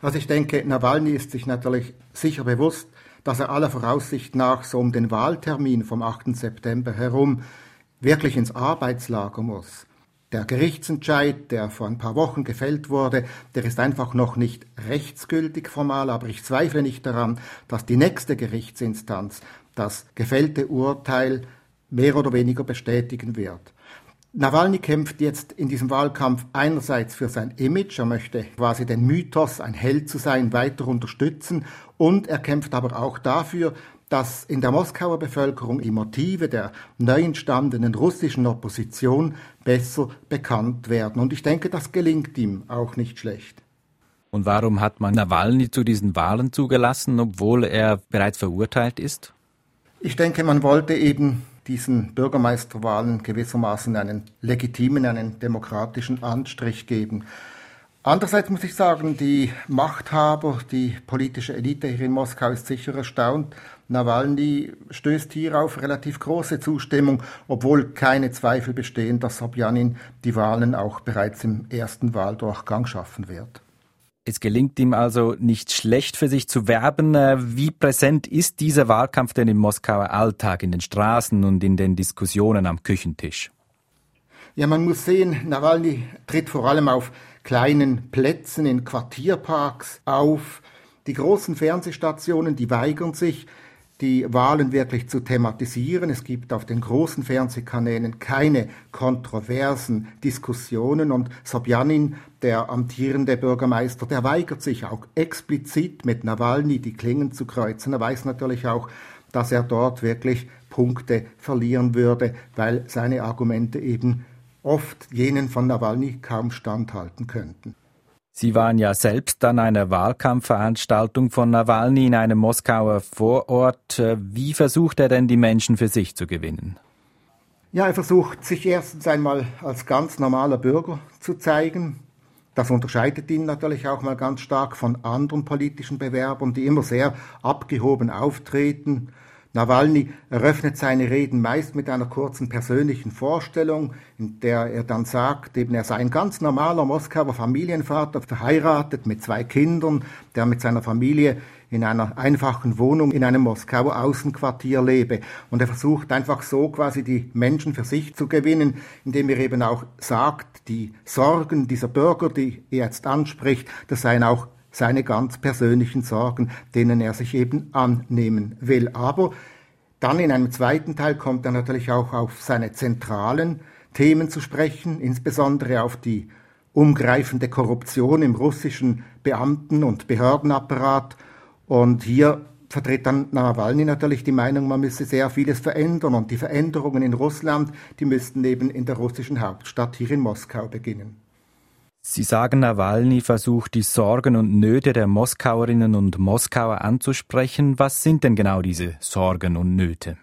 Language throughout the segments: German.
Also ich denke, Nawalny ist sich natürlich sicher bewusst, dass er aller Voraussicht nach so um den Wahltermin vom 8. September herum wirklich ins Arbeitslager muss. Der Gerichtsentscheid, der vor ein paar Wochen gefällt wurde, der ist einfach noch nicht rechtsgültig formal, aber ich zweifle nicht daran, dass die nächste Gerichtsinstanz das gefällte Urteil mehr oder weniger bestätigen wird. Nawalny kämpft jetzt in diesem Wahlkampf einerseits für sein Image, er möchte quasi den Mythos, ein Held zu sein, weiter unterstützen, und er kämpft aber auch dafür, dass in der Moskauer Bevölkerung die Motive der neu entstandenen russischen Opposition besser bekannt werden. Und ich denke, das gelingt ihm auch nicht schlecht. Und warum hat man Nawalny zu diesen Wahlen zugelassen, obwohl er bereits verurteilt ist? Ich denke, man wollte eben diesen Bürgermeisterwahlen gewissermaßen einen legitimen, einen demokratischen Anstrich geben. Andererseits muss ich sagen, die Machthaber, die politische Elite hier in Moskau ist sicher erstaunt. Nawalny stößt hier auf relativ große Zustimmung, obwohl keine Zweifel bestehen, dass Sobjanin die Wahlen auch bereits im ersten Wahldurchgang schaffen wird. Es gelingt ihm also nicht schlecht, für sich zu werben. Wie präsent ist dieser Wahlkampf denn im Moskauer Alltag, in den Straßen und in den Diskussionen am Küchentisch? Ja, man muss sehen, Nawalny tritt vor allem auf kleinen Plätzen in Quartierparks auf. Die großen Fernsehstationen, die weigern sich, die Wahlen wirklich zu thematisieren. Es gibt auf den großen Fernsehkanälen keine kontroversen Diskussionen, und Sobjanin, der amtierende Bürgermeister, der weigert sich auch explizit mit Nawalny die Klingen zu kreuzen. Er weiß natürlich auch, dass er dort wirklich Punkte verlieren würde, weil seine Argumente eben oft jenen von Nawalny kaum standhalten könnten. Sie waren ja selbst an einer Wahlkampfveranstaltung von Nawalny in einem Moskauer Vorort. Wie versucht er denn, die Menschen für sich zu gewinnen? Ja, er versucht, sich erstens einmal als ganz normaler Bürger zu zeigen. Das unterscheidet ihn natürlich auch mal ganz stark von anderen politischen Bewerbern, die immer sehr abgehoben auftreten. Nawalny eröffnet seine Reden meist mit einer kurzen persönlichen Vorstellung, in der er dann sagt, eben er sei ein ganz normaler Moskauer Familienvater, verheiratet mit 2 Kindern, der mit seiner Familie in einer einfachen Wohnung in einem Moskauer Außenquartier lebe. Und er versucht einfach so quasi die Menschen für sich zu gewinnen, indem er eben auch sagt, die Sorgen dieser Bürger, die er jetzt anspricht, das seien auch seine ganz persönlichen Sorgen, denen er sich eben annehmen will. Aber dann in einem zweiten Teil kommt er natürlich auch auf seine zentralen Themen zu sprechen, insbesondere auf die umgreifende Korruption im russischen Beamten- und Behördenapparat. Und hier vertritt dann Nawalny natürlich die Meinung, man müsse sehr vieles verändern. Und die Veränderungen in Russland, die müssten eben in der russischen Hauptstadt hier in Moskau beginnen. Sie sagen, Nawalny versucht, die Sorgen und Nöte der Moskauerinnen und Moskauer anzusprechen. Was sind denn genau diese Sorgen und Nöte?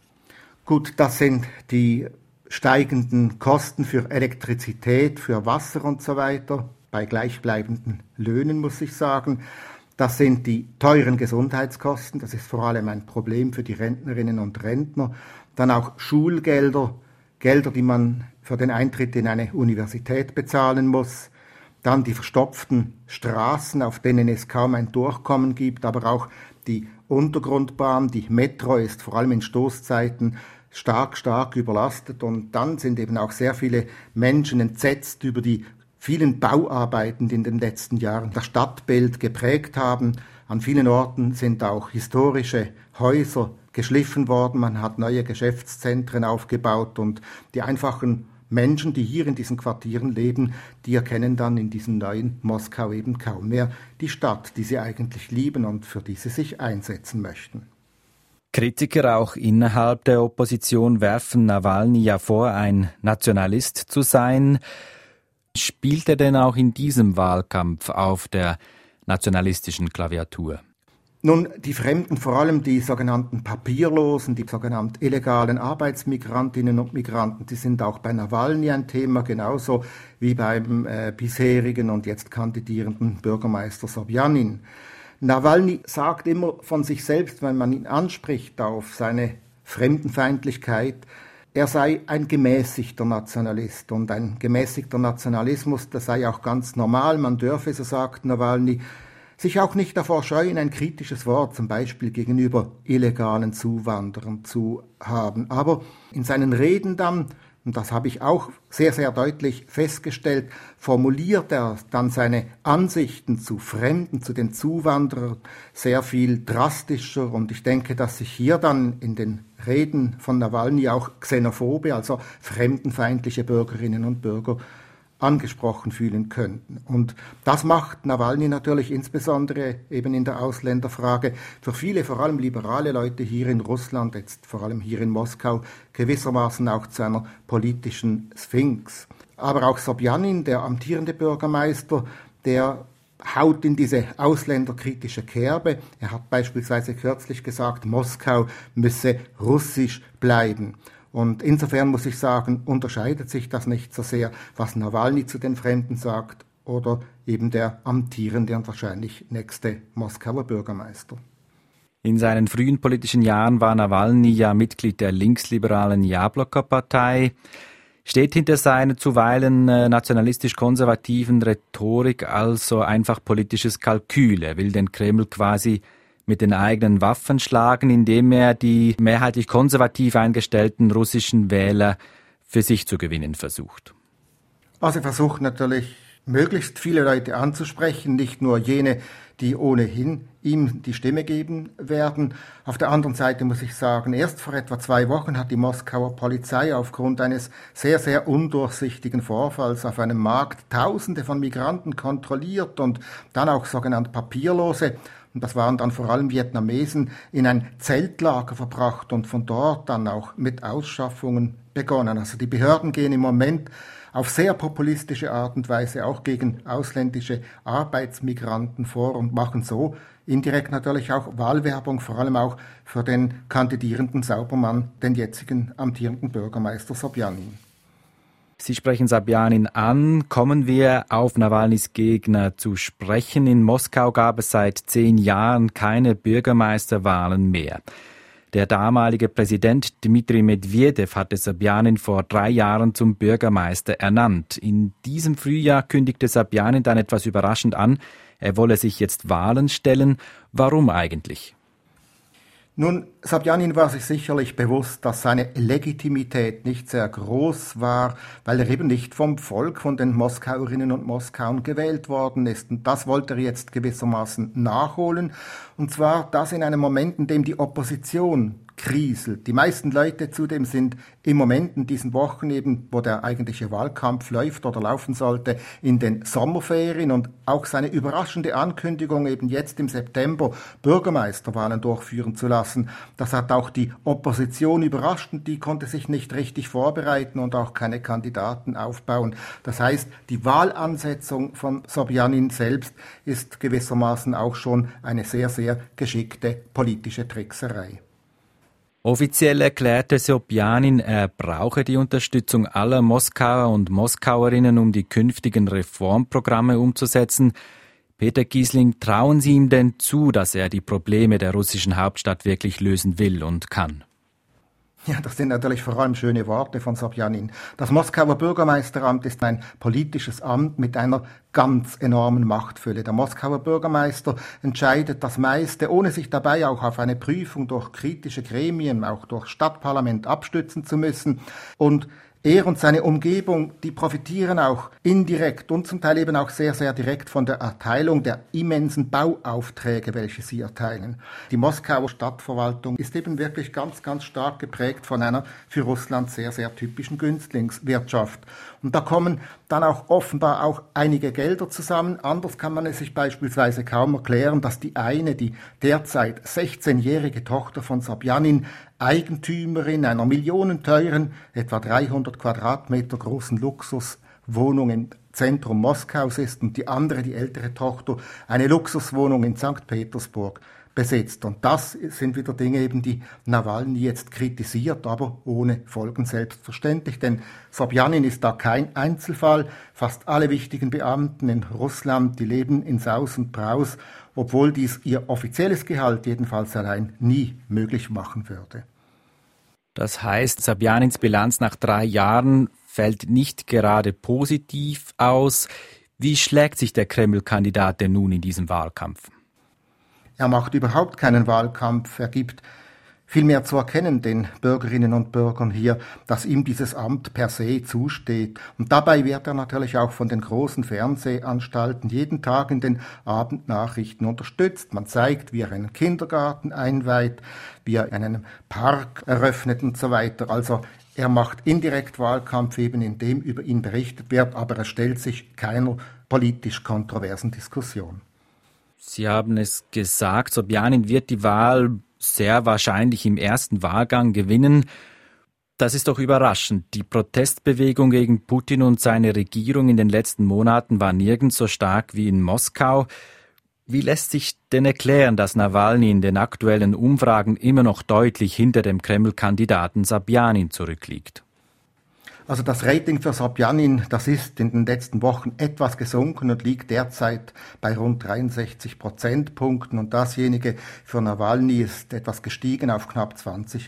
Gut, das sind die steigenden Kosten für Elektrizität, für Wasser und so weiter, bei gleichbleibenden Löhnen, muss ich sagen. Das sind die teuren Gesundheitskosten, das ist vor allem ein Problem für die Rentnerinnen und Rentner. Dann auch Schulgelder, Gelder, die man für den Eintritt in eine Universität bezahlen muss. Dann die verstopften Straßen, auf denen es kaum ein Durchkommen gibt, aber auch die Untergrundbahn, die Metro ist vor allem in Stoßzeiten stark überlastet. Und dann sind eben auch sehr viele Menschen entsetzt über die vielen Bauarbeiten, die in den letzten Jahren das Stadtbild geprägt haben. An vielen Orten sind auch historische Häuser geschliffen worden, man hat neue Geschäftszentren aufgebaut, und die einfachen Menschen, die hier in diesen Quartieren leben, die erkennen dann in diesem neuen Moskau eben kaum mehr die Stadt, die sie eigentlich lieben und für die sie sich einsetzen möchten. Kritiker auch innerhalb der Opposition werfen Nawalny ja vor, ein Nationalist zu sein. Spielt er denn auch in diesem Wahlkampf auf der nationalistischen Klaviatur? Nun, die Fremden, vor allem die sogenannten Papierlosen, die sogenannten illegalen Arbeitsmigrantinnen und Migranten, die sind auch bei Nawalny ein Thema, genauso wie beim bisherigen und jetzt kandidierenden Bürgermeister Sobjanin. Nawalny sagt immer von sich selbst, wenn man ihn anspricht auf seine Fremdenfeindlichkeit, er sei ein gemäßigter Nationalist, und ein gemäßigter Nationalismus, das sei auch ganz normal, man dürfe, so sagt Nawalny, sich auch nicht davor scheuen, ein kritisches Wort zum Beispiel gegenüber illegalen Zuwanderern zu haben. Aber in seinen Reden dann, und das habe ich auch sehr, sehr deutlich festgestellt, formuliert er dann seine Ansichten zu Fremden, zu den Zuwanderern sehr viel drastischer. Und ich denke, dass sich hier dann in den Reden von Nawalny auch xenophobe, also fremdenfeindliche Bürgerinnen und Bürger angesprochen fühlen könnten. Und das macht Nawalny natürlich insbesondere eben in der Ausländerfrage für viele, vor allem liberale Leute hier in Russland, jetzt vor allem hier in Moskau, gewissermaßen auch zu einer politischen Sphinx. Aber auch Sobjanin, der amtierende Bürgermeister, der haut in diese ausländerkritische Kerbe. Er hat beispielsweise kürzlich gesagt, Moskau müsse russisch bleiben. Und insofern muss ich sagen, unterscheidet sich das nicht so sehr, was Nawalny zu den Fremden sagt oder eben der amtierende und wahrscheinlich nächste Moskauer Bürgermeister. In seinen frühen politischen Jahren war Nawalny ja Mitglied der linksliberalen Jabloko-Partei, steht hinter seiner zuweilen nationalistisch-konservativen Rhetorik also einfach politisches Kalkül. Er will den Kreml quasi mit den eigenen Waffen schlagen, indem er die mehrheitlich konservativ eingestellten russischen Wähler für sich zu gewinnen versucht. Also er versucht natürlich, möglichst viele Leute anzusprechen, nicht nur jene, die ohnehin ihm die Stimme geben werden. Auf der anderen Seite muss ich sagen, erst vor etwa 2 Wochen hat die Moskauer Polizei aufgrund eines sehr, sehr undurchsichtigen Vorfalls auf einem Markt Tausende von Migranten kontrolliert und dann auch sogenannte Papierlose, und das waren dann vor allem Vietnamesen, in ein Zeltlager verbracht und von dort dann auch mit Ausschaffungen begonnen. Also die Behörden gehen im Moment auf sehr populistische Art und Weise auch gegen ausländische Arbeitsmigranten vor und machen so indirekt natürlich auch Wahlwerbung, vor allem auch für den kandidierenden Saubermann, den jetzigen amtierenden Bürgermeister Sobjanin. Sie sprechen Sobjanin an. Kommen wir auf Nawalnys Gegner zu sprechen. In Moskau gab es seit 10 Jahren keine Bürgermeisterwahlen mehr. Der damalige Präsident Dmitri Medvedev hatte Sobjanin vor 3 Jahren zum Bürgermeister ernannt. In diesem Frühjahr kündigte Sobjanin dann etwas überraschend an, er wolle sich jetzt Wahlen stellen. Warum eigentlich? Nun, Sobjanin war sich sicherlich bewusst, dass seine Legitimität nicht sehr groß war, weil er eben nicht vom Volk, von den Moskauerinnen und Moskauern gewählt worden ist. Und das wollte er jetzt gewissermaßen nachholen. Und zwar das in einem Moment, in dem die Opposition kriselt. Die meisten Leute zudem sind im Moment in diesen Wochen eben, wo der eigentliche Wahlkampf läuft oder laufen sollte, in den Sommerferien, und auch seine überraschende Ankündigung eben jetzt im September Bürgermeisterwahlen durchführen zu lassen, das hat auch die Opposition überrascht und die konnte sich nicht richtig vorbereiten und auch keine Kandidaten aufbauen. Das heißt, die Wahlansetzung von Sobjanin selbst ist gewissermaßen auch schon eine sehr, sehr geschickte politische Trickserei. Offiziell erklärte Sobjanin, er brauche die Unterstützung aller Moskauer und Moskauerinnen, um die künftigen Reformprogramme umzusetzen. Peter Giesling, trauen Sie ihm denn zu, dass er die Probleme der russischen Hauptstadt wirklich lösen will und kann? Ja, das sind natürlich vor allem schöne Worte von Sobjanin. Das Moskauer Bürgermeisteramt ist ein politisches Amt mit einer ganz enormen Machtfülle. Der Moskauer Bürgermeister entscheidet das meiste, ohne sich dabei auch auf eine Prüfung durch kritische Gremien, auch durch Stadtparlament abstützen zu müssen. Und er und seine Umgebung, die profitieren auch indirekt und zum Teil eben auch sehr, sehr direkt von der Erteilung der immensen Bauaufträge, welche sie erteilen. Die Moskauer Stadtverwaltung ist eben wirklich ganz, ganz stark geprägt von einer für Russland sehr, sehr typischen Günstlingswirtschaft. Und da kommen dann auch offenbar auch einige Gelder zusammen. Anders kann man es sich beispielsweise kaum erklären, dass die derzeit 16-jährige Tochter von Sobjanin Eigentümerin einer millionenteuren, etwa 300 Quadratmeter großen Luxuswohnung im Zentrum Moskaus ist und die andere, die ältere Tochter, eine Luxuswohnung in St. Petersburg besitzt. Und das sind wieder Dinge eben, die Nawalny jetzt kritisiert, aber ohne Folgen selbstverständlich. Denn Sobjanin ist da kein Einzelfall. Fast alle wichtigen Beamten in Russland, die leben in Saus und Braus, obwohl dies ihr offizielles Gehalt jedenfalls allein nie möglich machen würde. Das heißt, Sobjanins Bilanz nach 3 Jahren fällt nicht gerade positiv aus. Wie schlägt sich der Kreml-Kandidat denn nun in diesem Wahlkampf? Er macht überhaupt keinen Wahlkampf. Er gibt vielmehr zu erkennen den Bürgerinnen und Bürgern hier, dass ihm dieses Amt per se zusteht. Und dabei wird er natürlich auch von den großen Fernsehanstalten jeden Tag in den Abendnachrichten unterstützt. Man zeigt, wie er einen Kindergarten einweiht, wie er einen Park eröffnet und so weiter. Also er macht indirekt Wahlkampf, eben indem über ihn berichtet wird, aber er stellt sich keiner politisch kontroversen Diskussion. Sie haben es gesagt, Sobjanin wird die Wahl sehr wahrscheinlich im ersten Wahlgang gewinnen. Das ist doch überraschend. Die Protestbewegung gegen Putin und seine Regierung in den letzten Monaten war nirgends so stark wie in Moskau. Wie lässt sich denn erklären, dass Nawalny in den aktuellen Umfragen immer noch deutlich hinter dem Kreml-Kandidaten Sobjanin zurückliegt? Also das Rating für Sobjanin, das ist in den letzten Wochen etwas gesunken und liegt derzeit bei rund 63 Prozentpunkten. Und dasjenige für Nawalny ist etwas gestiegen auf knapp 20%.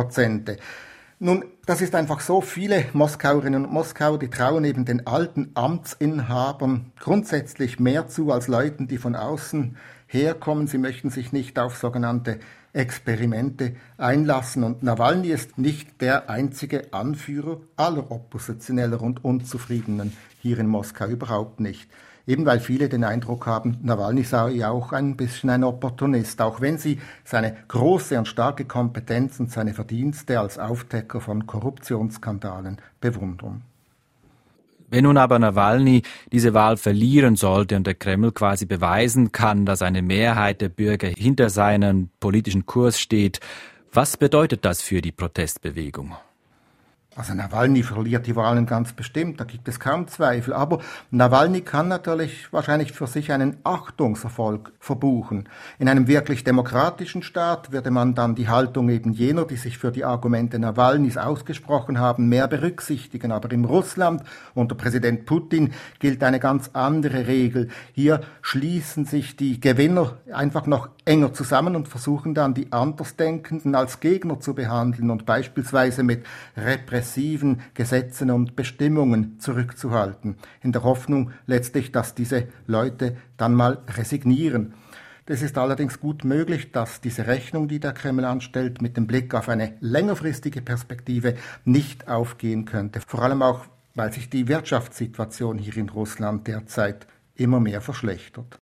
Nun, das ist einfach so, viele Moskauerinnen und Moskauer, die trauen eben den alten Amtsinhabern grundsätzlich mehr zu als Leuten, die von außen herkommen. Sie möchten sich nicht auf sogenannte Experimente einlassen. Und Nawalny ist nicht der einzige Anführer aller Oppositioneller und Unzufriedenen hier in Moskau, überhaupt nicht. Eben weil viele den Eindruck haben, Nawalny sei ja auch ein bisschen ein Opportunist, auch wenn sie seine große und starke Kompetenz und seine Verdienste als Aufdecker von Korruptionsskandalen bewundern. Wenn nun aber Nawalny diese Wahl verlieren sollte und der Kreml quasi beweisen kann, dass eine Mehrheit der Bürger hinter seinem politischen Kurs steht, was bedeutet das für die Protestbewegung? Also Nawalny verliert die Wahlen ganz bestimmt, da gibt es kaum Zweifel. Aber Nawalny kann natürlich wahrscheinlich für sich einen Achtungserfolg verbuchen. In einem wirklich demokratischen Staat würde man dann die Haltung eben jener, die sich für die Argumente Nawalnys ausgesprochen haben, mehr berücksichtigen. Aber in Russland unter Präsident Putin gilt eine ganz andere Regel. Hier schließen sich die Gewinner einfach noch enger zusammen und versuchen dann die Andersdenkenden als Gegner zu behandeln und beispielsweise mit repressiven Gesetzen und Bestimmungen zurückzuhalten, in der Hoffnung letztlich, dass diese Leute dann mal resignieren. Es ist allerdings gut möglich, dass diese Rechnung, die der Kreml anstellt, mit dem Blick auf eine längerfristige Perspektive nicht aufgehen könnte. Vor allem auch, weil sich die Wirtschaftssituation hier in Russland derzeit immer mehr verschlechtert.